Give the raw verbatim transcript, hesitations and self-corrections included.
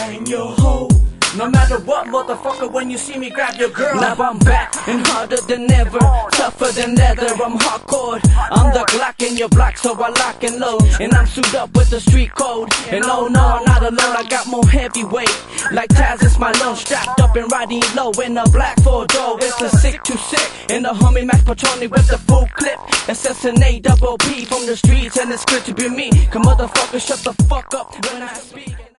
find your hoe. No matter what, motherfucker, when you see me, grab your girl. Now I'm back and harder than ever, tougher than leather. I'm hardcore, I'm the Glock in your block, so I lock and load. And I'm suited up with the street code. And oh no, I'm not alone, I got more heavyweight. Like Taz, it's my loan, strapped up and riding low in a black four door. It's a sick to sick, and the homie Max Patroni with the full clip. Assassinate double P from the streets, and it's good to be me. Come motherfucker, shut the fuck up when I speak.